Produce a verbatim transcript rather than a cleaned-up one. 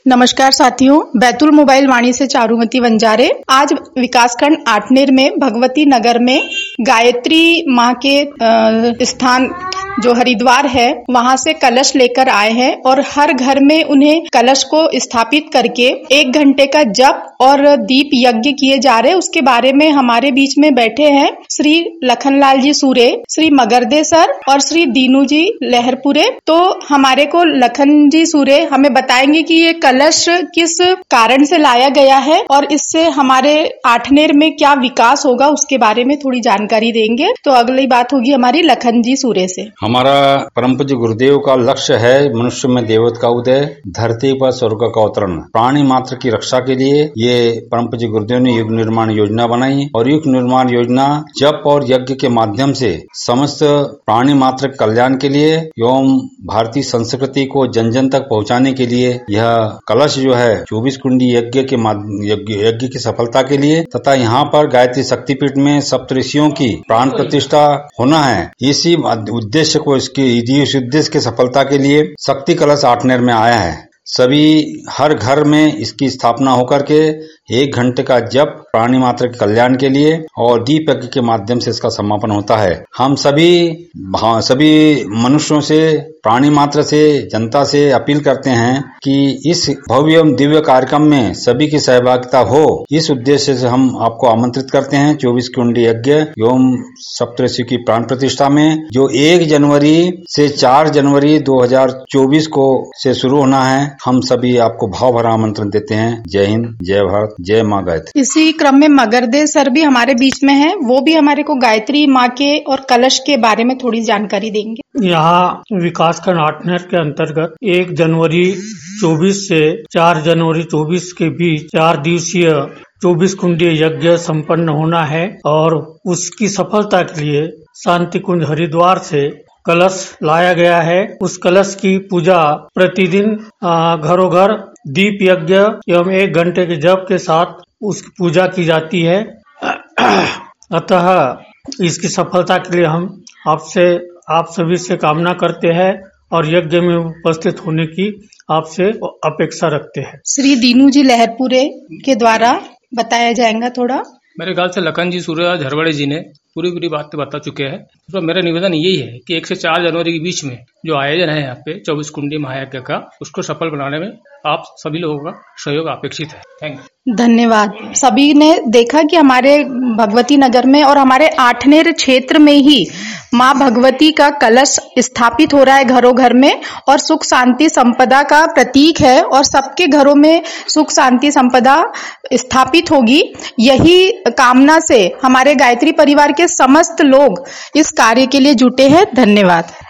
नमस्कार साथियों, बैतूल मोबाइल वाणी से चारुमती वंजारे। आज विकासखंड आठनेर में भगवती नगर में गायत्री माँ के स्थान जो हरिद्वार है वहां से कलश लेकर आए हैं और हर घर में उन्हें कलश को स्थापित करके एक घंटे का जप और दीप यज्ञ किए जा रहे हैं। उसके बारे में हमारे बीच में बैठे हैं श्री लखनलाल जी सूरे, श्री मगरदे सर और श्री दीनू जी लहरपुरे। तो हमारे को लखन जी सूरे हमें बताएंगे कि ये कलश किस कारण से लाया गया है और इससे हमारे आठनेर में क्या विकास होगा उसके बारे में थोड़ी जानकारी देंगे। तो अगली बात होगी हमारी लखन जी सूरे से। हमारा परम पूज्य गुरुदेव का लक्ष्य है मनुष्य में देवत का उदय, धरती पर स्वर्ग का अवतरण। प्राणी मात्र की रक्षा के लिए ये परम पूज्य गुरुदेव ने युग निर्माण योजना बनाई और युग निर्माण योजना जप और यज्ञ के माध्यम से समस्त प्राणी मात्र कल्याण के लिए एवं भारतीय संस्कृति को जन जन तक पहुंचाने के लिए यह कलश जो है चौबीस कुंडी यज्ञ के यज्ञ, यज्ञ की सफलता के लिए तथा यहाँ पर गायत्री शक्तिपीठ में सप्तऋषियों की प्राण प्रतिष्ठा होना है। इसी उद्देश्य को इसके इस उद्देश्य की सफलता के लिए शक्ति कलश आठनेर में आया है। सभी हर घर में इसकी स्थापना होकर के एक घंटे का जप प्राणी मात्र के कल्याण के लिए और दीप यज्ञ के माध्यम से इसका समापन होता है। हम सभी सभी मनुष्यों से, प्राणी मात्र से, जनता से अपील करते हैं कि इस भव्य एवं दिव्य कार्यक्रम में सभी की सहभागिता हो। इस उद्देश्य से हम आपको आमंत्रित करते हैं चौबीस कुंडी यज्ञ एवं सप्तऋषि की प्राण प्रतिष्ठा में, जो एक जनवरी से चार जनवरी दो हजार चौबीस को से शुरू होना है। हम सभी आपको भाव भरा आमंत्रण देते हैं। जय हिंद, जय भारत, जय माँ गायत्री। इसी क्रम में मगरदे सर भी हमारे बीच में हैं, वो भी हमारे को गायत्री माँ के और कलश के बारे में थोड़ी जानकारी देंगे। यहाँ विकासखंड आठनेर के अंतर्गत एक जनवरी चौबीस से चार जनवरी चौबीस के बीच चार दिवसीय चौबीस कुंडी यज्ञ संपन्न होना है और उसकी सफलता के लिए शांति कुंज हरिद्वार से कलश लाया गया है। उस कलश की पूजा प्रतिदिन घरों घर दीप यज्ञ एवं एक घंटे के जप के साथ उसकी पूजा की जाती है। अतः इसकी सफलता के लिए हम आपसे आप सभी से कामना करते हैं और यज्ञ में उपस्थित होने की आपसे अपेक्षा रखते हैं। श्री दीनू जी लहरपुरे के द्वारा बताया जाएगा थोड़ा। मेरे ख्याल से लखन जी सूर्य झरवड़े जी ने पूरी पूरी बातें बता चुके हैं। तो मेरा निवेदन यही है कि एक से चार जनवरी के बीच में जो आयोजन है यहाँ पे चौबीस कुंडी महायज्ञ का, उसको सफल बनाने में आप सभी लोगों का सहयोग अपेक्षित है। थैंक यू, धन्यवाद। सभी ने देखा कि हमारे भगवती नगर में और हमारे आठनेर क्षेत्र में ही माँ भगवती का कलश स्थापित हो रहा है घरों घर में और सुख शांति संपदा का प्रतीक है और सबके घरों में सुख शांति संपदा स्थापित होगी। यही कामना से हमारे गायत्री परिवार के समस्त लोग इस कार्य के लिए जुटे हैं। धन्यवाद।